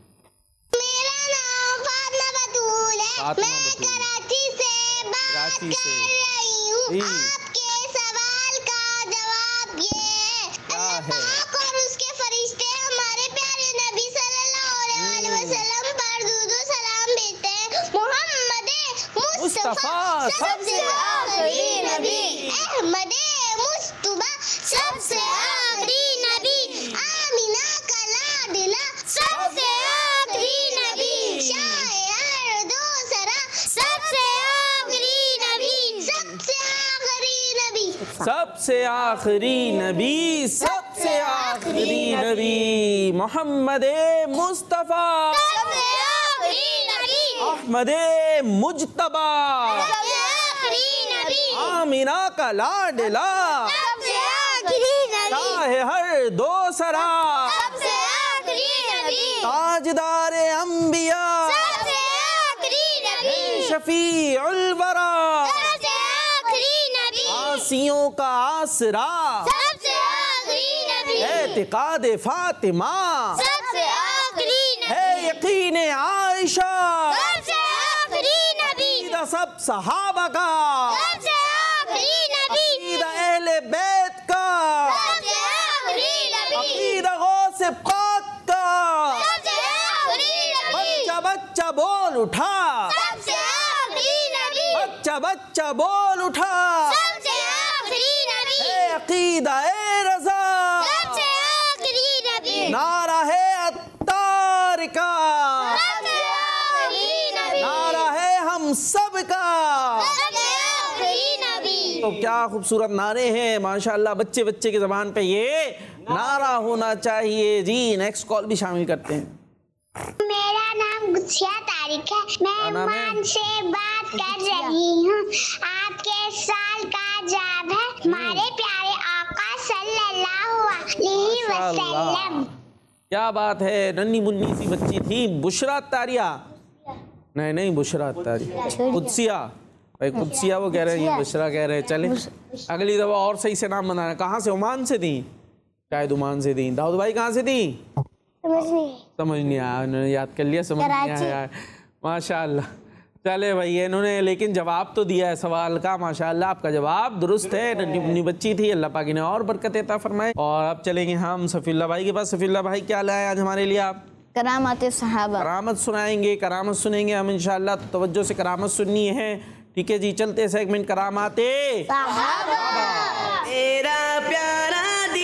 मेरा नाम फातिमा बतूल है, फातिमा मैं बतूल। कराची से बात कराची कर से। रही हूँ। जी। आपके सवाल का जवाब ये है, अल्लाह पाक और उसके फरिश्ते हमारे प्यारे नबी सल्लल्लाहु अलैहि वसल्लम पर दुरूद व सलाम भेजते हैं। मोहम्मद मुस्तफा सबसे आखिरी नबी, अहमद मुस्तफा सबसे आखिरी नबी, आमिना का लाडला सबसे आखिरी नबी, शायर दो सरा सबसे आखिरी नबी, सबसे आखिरी नबी, सबसे आखिरी नबी, सबसे आखिरी नबी मोहम्मद मुस्तफ़ा सबसे आखिरी नबी, अहमद मुज्तबा सबसे आखिरी नबी, आमिना का लाडला सबसे आखिरी नबी, चाहे हर दो सरा सबसे आखिरी नबी, ताजदार अंबिया सबसे आखिरी नबी, शफीउल वरा सबसे आखिरी नबी, आसियों का आसरा सबसे आखिरी नबी, एतिकाद फातिमा सबसे आखिरी है नबी, यकीन आयशा सबसे आखिरी नबी, अकीदा सब सहाबा का सबसे आखिरी नबी, अकीदा अहले बैत का सबसे आखिरी नबी, अकीदा गौस पाक का सबसे आखिरी नबी, बच्चा बच्चा बोल उठा सबसे आखिरी नबी, बच्चा बच्चा बोल उठा सबसे आखिरी नबी, है अकीदा ए रजा सबसे आखिरी नबी, नारा है अत्तार का सबसे आखिरी नबी, नारा है हम सब का। सबसे आखिरी नबी। तो क्या खूबसूरत नारे हैं माशाल्लाह। बच्चे बच्चे की ज़बान पे ये नारा होना चाहिए। जी नेक्स्ट कॉल भी शामिल करते हैं। मेरा नाम गुस्सिया तारिक है, मैं नाम है? ओमान से बात कर रही हूँ। आपके साल का जवाब है हमारे प्यारे आका सल्लल्लाहु अलैहि वसल्लम। क्या बात है। नन्ही मुन्नी सी बच्ची थी, बुशरा तारिया नहीं नहीं बुशरा तारिया कुदसिया भाई, कुदसिया वो कह रहे हैं, ये बुशरा कह रहे हैं। चले अगली दफ़ा और सही से नाम बनाना। कहाँ से? ओमान से थी शायद, ओमान से थी। दाऊद भाई कहाँ से थी? समझ नहीं समझ नहीं आया, उन्होंने याद कर लिया, समझ नहीं आया। माशाल्लाह। चले भाई इन्होंने लेकिन जवाब तो दिया है सवाल का माशाल्लाह। आपका जवाब दुरुस्त है। नन्ही मुन्नी बच्ची थी, अल्लाह पाक ने और बरकत अता फरमाए। और अब चलेंगे हम सफ़ीउल्लाह भाई के पास। सफ़ीउल्लाह भाई क्या लाए आज हमारे लिए आप? करामात सहाबा। करामत सुनाएंगे, करामत सुनेंगे हम इंशाअल्लाह। तो तवज्जो से करामत सुननी है, ठीक है जी। चलते सेगमेंट करामाते मेरा प्यारा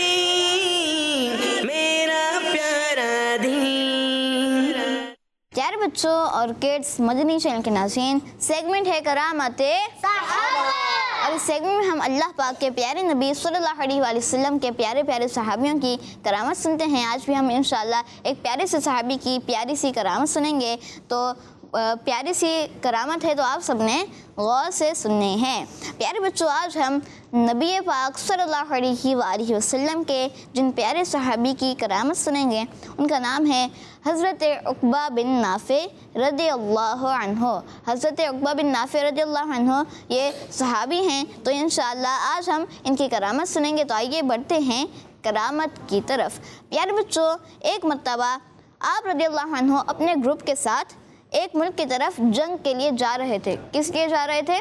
दीन, मेरा प्यारा दीन। प्यारे बच्चों और किड्स, मदनी चैनल के नाज़रीन, सेगमेंट है करामाते और इस सेगमेंट में हम अल्लाह पाक के प्यारे नबी सल्लल्लाहु अलैहि वसल्लम के प्यारे प्यारे सहाबियों की करामत सुनते हैं। आज भी हम इंशाअल्लाह एक प्यारे से सहाबी की प्यारी सी करामत सुनेंगे। तो प्यारी सी करामत है तो आप सबने गौर से सुनने हैं। प्यारे बच्चों, आज हम नबी पाक सल्लल्लाहु अलैहि वसल्लम के जिन प्यारे सहाबी की करामत सुनेंगे उनका नाम है हज़रत उक़बा बिन नाफ़े रज़ियल्लाहु अन्हु। हज़रत उक़बा बिन नाफ़े रज़ियल्लाहु अन्हु ये सहाबी हैं, तो इंशाअल्लाह आज हम इनकी करामत सुनेंगे। तो आइए बढ़ते हैं करामत की तरफ। प्यारे बच्चों, एक मर्तबा आप रज़ियल्लाहु अन्हु अपने ग्रुप के साथ एक मुल्क की तरफ जंग के लिए जा रहे थे। किसके लिए जा रहे थे?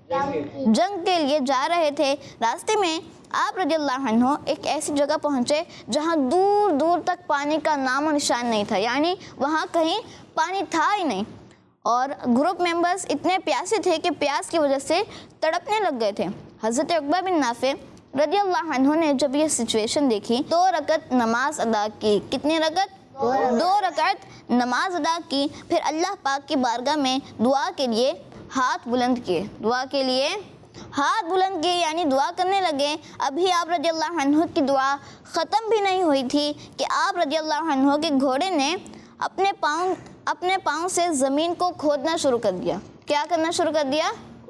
जंग के लिए जा रहे थे। रास्ते में आप रज़ियल्लाहु अन्हु एक ऐसी जगह पहुँचे जहाँ दूर दूर तक पानी का नामो निशान नहीं था, यानी वहाँ कहीं पानी था ही नहीं। और ग्रुप मेंबर्स इतने प्यासे थे कि प्यास की वजह से तड़पने लग गए थे। हज़रत उक़बा बिन नाफ़े रज़ियल्लाहु अन्हु ने जब ये सिचुएशन देखी, दो रकत नमाज अदा की। कितनी रकत? दो रकत नमाज अदा की। फिर अल्लाह पाक की बारगाह में दुआ के लिए हाथ बुलंद किए। दुआ के लिए हाथ बुलंद किए यानी दुआ करने लगे। अभी आप रज़ियल्लाहु अन्हु की दुआ ख़त्म भी नहीं हुई थी कि आप रज़ियल्लाहु अन्हु के घोड़े ने अपने पाँव अपने पाँव से ज़मीन को खोदना शुरू कर दिया। क्या करना शुरू कर दिया?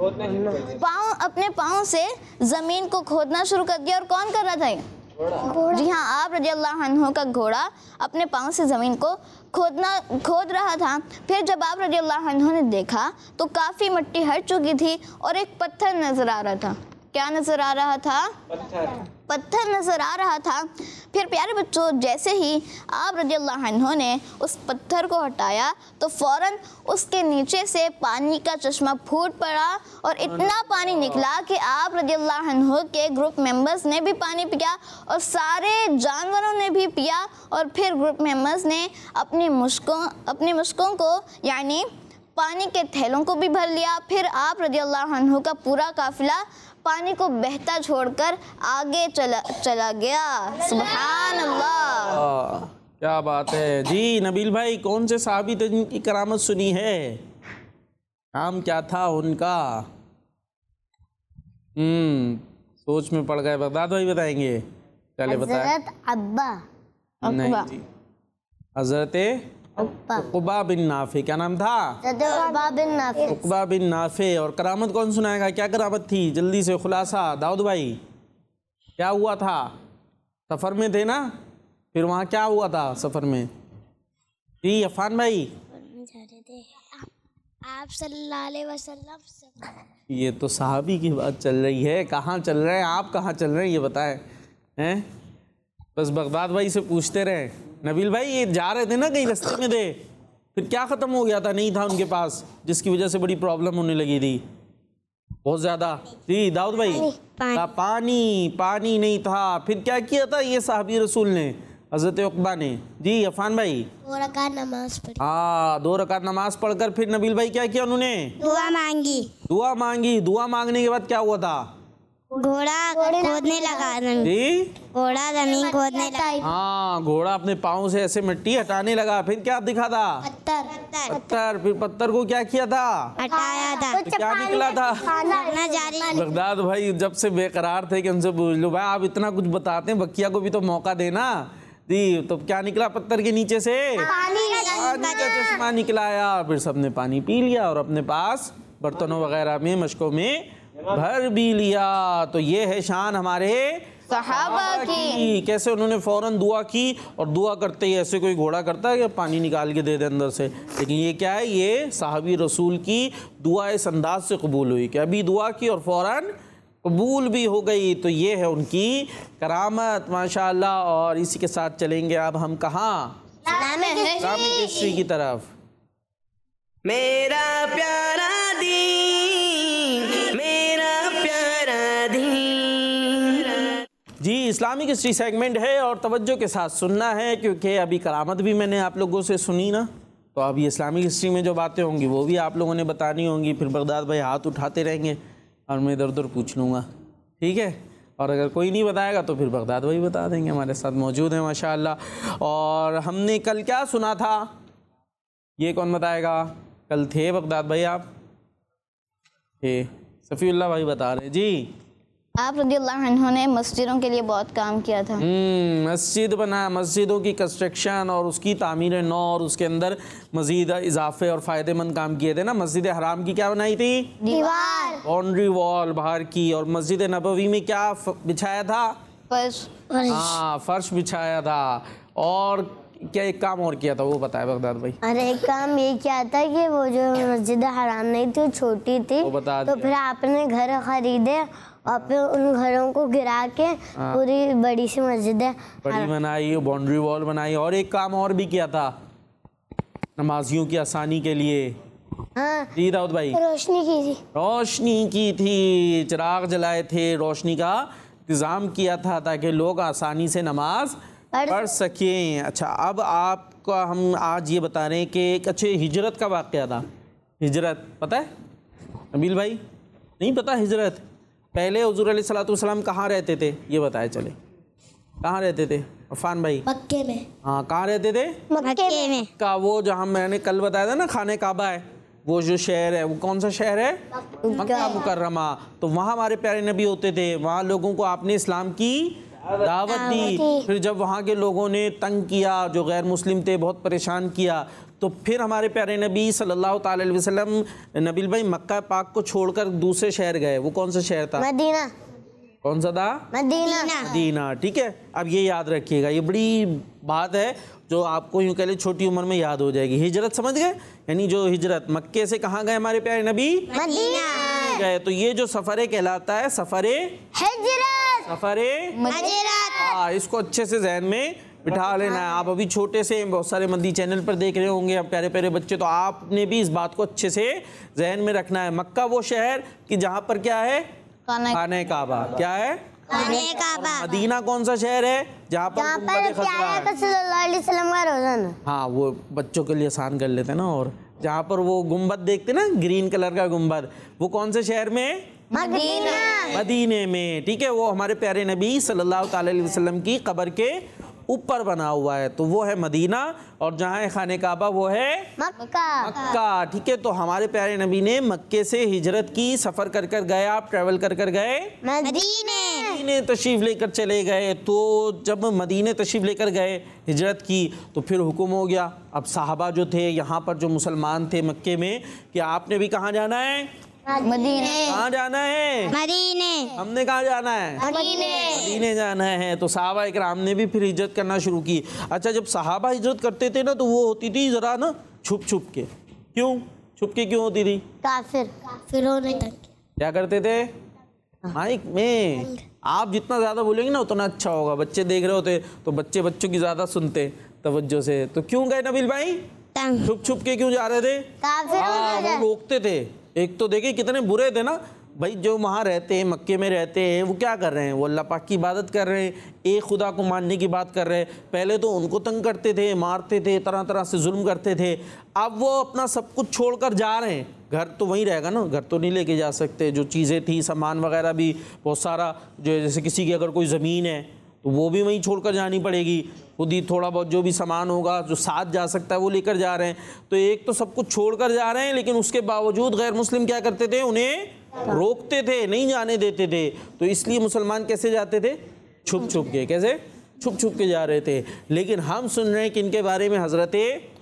पाँव अपने पाँव से ज़मीन को खोदना शुरू कर दिया। और कौन कर रहा था ये? जी हाँ, आप रज़ियल्लाहु अन्हु का घोड़ा अपने पाँव से ज़मीन को खोदना खोद रहा था। फिर जब आप रज़ियल्लाहु अन्हु ने देखा तो काफ़ी मिट्टी हट चुकी थी और एक पत्थर नज़र आ रहा था। क्या नज़र आ रहा था? पत्थर पत्थर नज़र आ रहा था। फिर प्यारे बच्चों, जैसे ही आप रज़ियल्लाहु अन्हु ने उस पत्थर को हटाया तो फ़ौरन उसके नीचे से पानी का चश्मा फूट पड़ा और इतना पानी निकला कि आप रज़ियल्लाहु अन्हु के ग्रुप मेंबर्स ने भी पानी पिया और सारे जानवरों ने भी पिया। और फिर ग्रुप मेंबर्स ने अपनी मुश्कों अपनी मुश्कों को यानी पानी के थैलों को भी भर लिया। फिर आप रज़ियल्लाहु अन्हु का पूरा काफ़िला पानी को बहता छोड़कर आगे चला चला गया। सुभान अल्लाह, क्या बात है जी। नबील भाई, कौन से सहाबी थे जिनकी करामत सुनी है? नाम क्या था उनका? हम्म सोच में पड़ गए। बगदाद भाई बताएंगे? पहले बताएं। हज़रत अब्बा नहीं जी, हज़रत उक़बा बिन नाफ़े। क्या नाम था? उक़बा बिन नाफ़े। उक़बा बिन नाफ़े। और करामत कौन सुनाएगा? क्या करामत थी? जल्दी से खुलासा। दाऊद भाई, क्या हुआ था? सफ़र में थे ना? फिर वहाँ क्या हुआ था सफ़र में? जी अफ़ान भाई, आप सल्लल्लाहु अलैहि वसल्लम। ये तो सहाबी की बात चल रही है। कहाँ चल रहे हैं आप? कहाँ चल रहे हैं ये बताएं। हैं बस बगदाद भाई से पूछते रहे। नबील भाई, ये जा रहे थे ना, कहीं रास्ते में थे, फिर क्या ख़त्म हो गया था? नहीं था उनके पास, जिसकी वजह से बड़ी प्रॉब्लम होने लगी थी बहुत ज़्यादा। जी दाऊद भाई, पानी पानी, पानी नहीं था। फिर क्या किया था ये साहबी रसूल ने, हज़रत उक़बा ने? जी अफ़ान भाई, दो रकात नमाज पढ़ी। हाँ, दो रकात नमाज पढ़कर फिर नबील भाई क्या किया उन्होंने? दुआ मांगी। दुआ मांगी। दुआ मांगने के बाद क्या हुआ था? घोड़ा खोदने लगा। जी घोड़ा जमीन खोदने लगा। हाँ, घोड़ा अपने पाँव से ऐसे मिट्टी हटाने लगा। फिर क्या दिखा था? पत्थर पत्थर। फिर पत्थर को क्या किया था? हटाया था। तो क्या निकला था? ना जारी। बगदाद भाई जब से बेकरार थे कि उनसे पूछ लो, भाई आप इतना कुछ बताते हैं, बकिया को भी तो मौका देना। जी, तो क्या निकला पत्थर के नीचे से? पानी का चश्मा निकलाया। फिर सबने पानी पी लिया और अपने पास बर्तनों वगैरह में, मशकों में भर भी लिया। तो ये है शान हमारे सहाबा की। कैसे उन्होंने फौरन दुआ की, और दुआ करते ही ऐसे कोई घोड़ा करता है कि पानी निकाल के दे दे अंदर से। लेकिन ये क्या है? ये साहबी रसूल की दुआ इस अंदाज से कबूल हुई कि अभी दुआ की और फौरन कबूल भी हो गई। तो ये है उनकी करामत, माशाअल्लाह। और इसी के साथ चलेंगे अब हम कहाँ? इस्लामिक हिस्ट्री की तरफ। मेरा प्यारा दीन, मेरा प्यारा दीन। जी, इस्लामिक हिस्ट्री सेगमेंट है और तवज्जो के साथ सुनना है, क्योंकि अभी करामत भी मैंने आप लोगों से सुनी ना, तो अभी इस्लामिक हिस्ट्री में जो बातें होंगी वो भी आप लोगों ने बतानी होंगी। फिर बगदाद भाई हाथ उठाते रहेंगे और मैं इधर उधर पूछ लूँगा, ठीक है? और अगर कोई नहीं बताएगा तो फिर बगदाद भाई बता देंगे, हमारे साथ मौजूद हैं माशाअल्लाह। और हमने कल क्या सुना था, ये कौन बताएगा? कल थे बगदाद भाई, आप थे? सफ़ीउल्लाह भाई बता रहे जी। आप रज़ियल्लाहु अन्हु ने मस्जिदों के लिए बहुत काम किया था। हम्म मस्जिद बना, मस्जिदों की कंस्ट्रक्शन और उसकी तामीर नौ और उसके अंदर मज़ीद इजाफे और फ़ायदेमंद काम किए थे ना। मस्जिद हराम की क्या बनाई थी? दीवार, बाउंड्री वॉल बाहर की। और मस्जिद नबवी में क्या बिछाया था? फर्श। हाँ फर्श बिछाया था। और क्या एक काम और किया था वो बताया बगदाद भाई। और एक काम ये किया था कि वो जो मस्जिद हराम नहीं थी, छोटी थी, वो बता तो दिया। फिर आपने घर खरीदे और फिर उन घरों को गिरा के पूरी बड़ी सी मस्जिद बड़ी बनाई, बाउंड्री वॉल बनाई। और एक काम और भी किया था नमाजियों की आसानी के लिए। हाँ जी दाऊद भाई। रोशनी की थी। रोशनी की थी, चिराग जलाए थे, रोशनी का इंतज़ाम किया था ताकि लोग आसानी से नमाज पढ़ सकें। अच्छा अब आपका हम आज ये बता रहे हैं कि एक अच्छे हिजरत का वाक़या था। हिजरत पता है नबील भाई? नहीं पता हिजरत? पहले हुज़ूर अलैहिस्सलातु वस्सलाम कहाँ रहते थे ये बताया चले। कहाँ रहते थे अफ़ान भाई? मक्के में। हाँ कहाँ रहते थे? मक्के में। का वो जहाँ मैंने कल बताया था ना खाने काबा है, वो जो शहर है वो कौन सा शहर है? मक्का मुकर्रमा। तो वहाँ हमारे प्यारे नबी होते थे। वहाँ लोगों को आपने इस्लाम की दावत दी। फिर जब वहाँ के लोगों ने तंग किया, जो गैर मुस्लिम थे, बहुत परेशान किया, तो फिर हमारे प्यारे नबी सल्लल्लाहु ताला अलैहि वसल्लम नबील भाई मक्का पाक को छोड़कर दूसरे शहर गए। वो कौन सा शहर था? मदीना। कौन सा था? मदीना। मदीना। ठीक है अब ये याद रखिएगा, ये बड़ी बात है जो आपको यूँ कह ले छोटी उम्र में याद हो जाएगी। हिजरत समझ गए? यानी जो हिजरत मक्के से कहाँ गए हमारे प्यारे नबी? मदीना गए। तो ये जो सफ़र कहलाता है सफ़रे हिजरत। सफ़रे हाँ, इसको अच्छे से जहन में बिठा लेना है। आप अभी छोटे से बहुत सारे मद्दी चैनल पर देख रहे होंगे आप प्यारे प्यारे बच्चे, तो आपने भी इस बात को अच्छे से जहन में रखना है। मक्का वो शहर कि जहाँ पर क्या है? खाने काबा। क्या है? खाने काबा। मदीना कौन सा शहर है? जहाँ पर जहाँ गुंबद पर खजरा प्यारे है। आका सल्लल्लाहु अलैहि वसल्लम का रोज़ा है। हाँ वो बच्चों के लिए आसान कर लेते हैं ना। और जहाँ पर वो गुंबद देखते ना, ग्रीन कलर का गुंबद, वो कौन से शहर में? मदीना। मदीने में। ठीक है वो हमारे प्यारे नबी सल्लल्लाहु ताला अलैहि वसल्लम की कब्र के ऊपर बना हुआ है, तो वो है मदीना। और जहाँ है खाने काबा वो है मक्का। मक्का। ठीक है तो हमारे प्यारे नबी ने मक्के से हिजरत की, सफ़र कर कर गए, आप ट्रैवल कर कर गए मदीने। मदीने तशरीफ़ लेकर चले गए। तो जब मदीने तशरीफ़ लेकर गए हिजरत की तो फिर हुक्म हो गया अब साहबा जो थे यहाँ पर, जो मुसलमान थे मक्के में, कि आपने भी कहाँ जाना है? मदीने। कहाँ जाना है? मदीने। हमने कहाँ जाना है? मदीने। मदीने जाना है। तो सहाबा इकराम ने भी फिर हिजरत करना शुरू की। अच्छा जब सहाबा हिजरत करते थे ना तो वो होती थी ज़रा ना छुप छुप के। क्यों छुप के क्यों होती थी? काफिर काफिर होने तक क्या करते थे? माइक में आप जितना ज़्यादा बोलेंगे ना उतना अच्छा होगा। बच्चे देख रहे होते तो बच्चे बच्चों की ज़्यादा सुनते तवज्जो से। तो क्यों गए नबील भाई? छुप छुप के क्यों जा रहे थे? काफिर हाँ वो रोकते थे। एक तो देखिए कितने बुरे थे ना भाई, जो वहाँ रहते हैं मक्के में रहते हैं, वो क्या कर रहे हैं? वो अल्लाह पाक की इबादत कर रहे हैं, एक खुदा को मानने की बात कर रहे हैं। पहले तो उनको तंग करते थे, मारते थे, तरह तरह से जुल्म करते थे। अब वो अपना सब कुछ छोड़कर जा रहे हैं। घर तो वहीं रहेगा ना, घर तो नहीं लेके जा सकते। जो चीज़ें थी, सामान वगैरह भी बहुत सारा, जो जैसे किसी की अगर कोई ज़मीन है तो वो भी वहीं छोड़कर जानी पड़ेगी। खुद ही थोड़ा बहुत जो भी सामान होगा जो साथ जा सकता है वो लेकर जा रहे हैं। तो एक तो सब कुछ छोड़कर जा रहे हैं, लेकिन उसके बावजूद गैर मुस्लिम क्या करते थे? उन्हें रोकते थे, नहीं जाने देते थे। तो इसलिए मुसलमान कैसे जाते थे? छुप छुप के। कैसे? छुप छुप के जा रहे थे। लेकिन हम सुन रहे हैं कि इनके बारे में हज़रत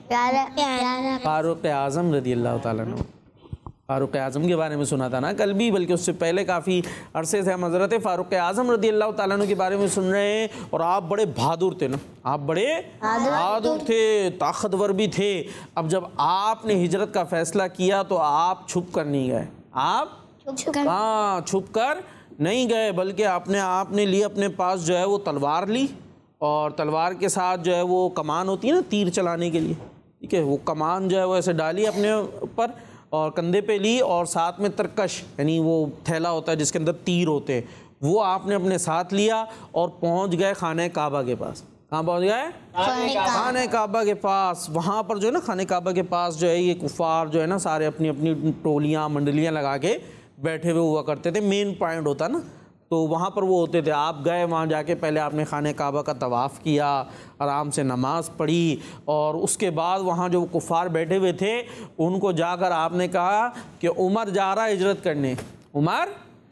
फारूक आज़म रज़ी अल्लाह ताला अन्हु, फ़ारूक आज़म के बारे में सुना था ना कल भी, बल्कि उससे पहले काफ़ी अरसे से हम हज़रत फ़ारूक आज़म रज़ी अल्लाह ताला अन्हु के बारे में सुन रहे हैं। और आप बड़े बहादुर थे ना, आप बड़े बहादुर थे, ताकतवर भी थे। अब जब आपने हिजरत का फ़ैसला किया तो आप छुप कर नहीं गए। आप हाँ छुप कर नहीं गए, बल्कि आपने आपने लिए अपने पास जो है वो तलवार ली, और तलवार के साथ जो है वो कमान होती है ना तीर चलाने के लिए, ठीक है, वो कमान जो है वो ऐसे डाली अपने ऊपर और कंधे पे ली, और साथ में तरकश यानी वो थैला होता है जिसके अंदर तीर होते हैं, वो आपने अपने साथ लिया और पहुंच गए खाने काबा के पास। कहाँ पहुंच गए? खाने काबा के पास। वहाँ पर जो है ना खाने काबा के पास जो है ये कुफार जो है ना सारे अपनी अपनी टोलियाँ मंडलियाँ लगा के बैठे हुए हुआ करते थे। मेन पॉइंट होता ना, तो वहाँ पर वो होते थे। आप गए वहाँ जाके पहले आपने खाने काबा का तवाफ़ किया, आराम से नमाज़ पढ़ी, और उसके बाद वहाँ जो कुफ़ार बैठे हुए थे उनको जाकर आपने कहा कि उमर जा रहा है हिजरत करने, उमर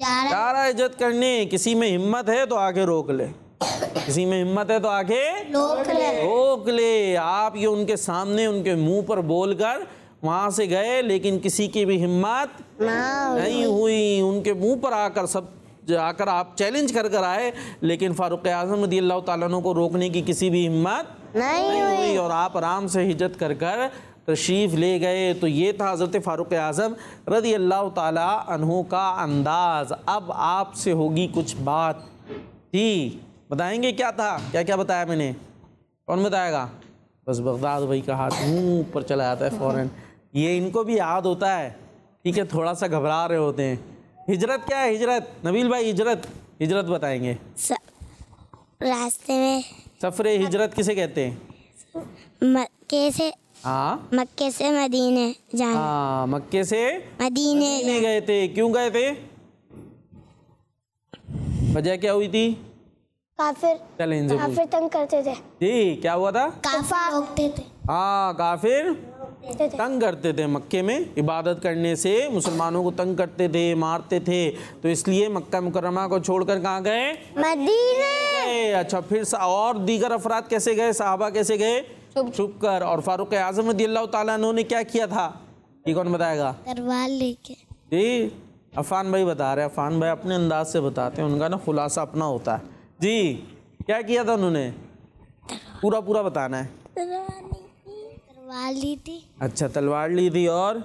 जा रहा है हिजरत करने, किसी में हिम्मत है तो आके रोक ले, किसी में हिम्मत है तो आके रोक ले। रोक ले। आप ये उनके सामने उनके मुंह पर बोलकर वहां से गए, लेकिन किसी की भी हिम्मत नहीं हुई। उनके मुंह पर आकर सब आकर आप चैलेंज कर कर आए, लेकिन फारूक आज़म रज़ी अल्लाह तआला अन्हु को रोकने की किसी भी हिम्मत नहीं, नहीं हुई और आप आराम से हिजरत कर कर तशरीफ़ ले गए। तो ये था हज़रत फ़ारूक आज़म रज़ी अल्लाह तआला अन्हु का अंदाज़। अब आपसे होगी कुछ बात जी, बताएंगे क्या था, क्या क्या बताया मैंने, कौन बताएगा? बस बगदाद भाई का हाथ मुंह पर चला जाता है फ़ौरन, ये इनको भी याद होता है, ठीक है, थोड़ा सा घबरा रहे होते हैं। हिजरत क्या है? हिजरत नबील भाई, हिजरत हिजरत बताएंगे। रास्ते में सफ़रे हिजरत किसे कहते हैं? मक्के से हाँ मक्के से मदीने जाना। हाँ, मक्के से मदीने मदीने गए थे। क्यों गए थे? वजह क्या हुई थी? काफिर चलें इनसे पूछ। काफिर तंग करते थे। जी, क्या हुआ था? काफिर रोकते थे। हाँ, काफिर तंग करते थे, मक्के में इबादत करने से मुसलमानों को तंग करते थे, मारते थे, तो इसलिए मक्का मुकर्रमा को छोड़कर कहाँ गए? मदीने गए। अच्छा, फिर सा- और दीगर अफराद कैसे गए? सहाबा कैसे गए? छुप कर। और फारूक आज़म रज़ी अल्लाह तआला अन्हु ने क्या किया था, ये कौन बताएगा? तलवार लेके। जी, अफान भाई बता रहे हैं। अफान भाई अपने अंदाज से बताते हैं, उनका ना खुलासा अपना होता है। जी, क्या किया था उन्होंने? पूरा पूरा बताना है। तलवार ली थी। अच्छा, तलवार ली थी और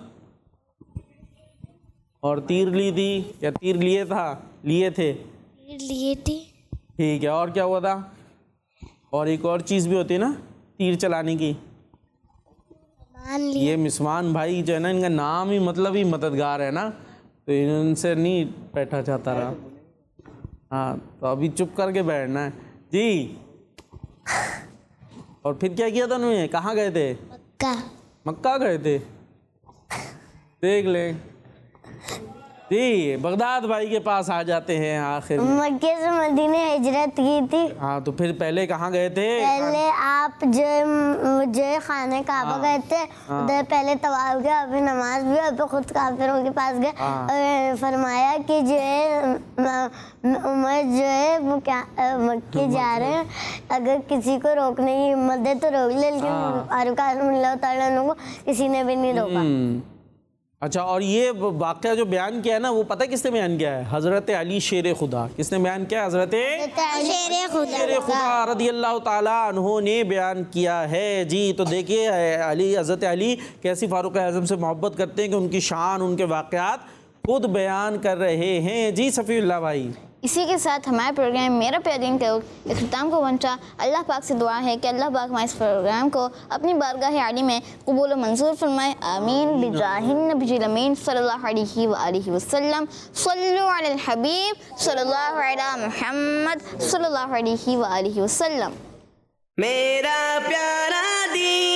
और तीर ली थी, या तीर लिए था लिए थे लिए थी। ठीक है, और क्या हुआ था? और एक और चीज़ भी होती है ना तीर चलाने की, मान लिया। ये मिसवान भाई जो है ना, इनका नाम ही मतलब ही मददगार है ना, तो इनसे नहीं बैठा जाता रहा। हाँ, तो अभी चुप करके बैठना है जी। और फिर क्या किया था उन्होंने? कहाँ गए थे? मक्का। मक्का गए थे। देख लें जी, बगदाद भाई के पास आ जाते हैं आखिर में। मक्के से मदीने हिजरत की थी। हाँ, तो फिर पहले कहाँ गए थे? पहले आप जो जो खाने काबा गए थे, उधर पहले तवाफ किया, फिर नमाज भी, और फिर खुद काफिरों के पास गए और फरमाया कि जो है उमर जो है वो क्या मक्के जा रहे हैं, अगर किसी को रोकने की हिम्मत दे तो रोक ले, लेकिन फारूक आज़म रज़ी अल्लाह तआला अन्हु को किसी ने भी नहीं रोका। हम्म, अच्छा, और ये वाक़या जो बयान किया है ना, वो पता है किसने बयान किया है? हज़रत अली शेर खुदा। किसने बयान किया? हज़रत शेरे खुदा। शेर खुदा रज़ी अल्लाह ताला अन्हु ने बयान किया है जी। तो देखिए अली, हज़रत अली कैसी फ़ारूक आज़म से मोहब्बत करते हैं कि उनकी शान, उनके वाक़यात खुद बयान कर रहे हैं जी। सफ़ीउल्लाह भाई, इसी के साथ हमारे प्रोग्राम मेरा प्यार दिन का इख्तिताम को पहुंचा। अल्लाह पाक से दुआ है कि अल्लाह पाक हमारे इस प्रोग्राम को अपनी बारगाह आली में कबूल व मंजूर फरमाए। आमीन बिजाहिन नबील अमीन सल्लल्लाहु अलैहि व आलिहि वसल्लम। सल्लु अलल हबीब सल्लल्लाहु अला मुहम्मद सल्लल्लाहु अलैहि व आलिहि वसल्लम। मेरा प्यारा दीन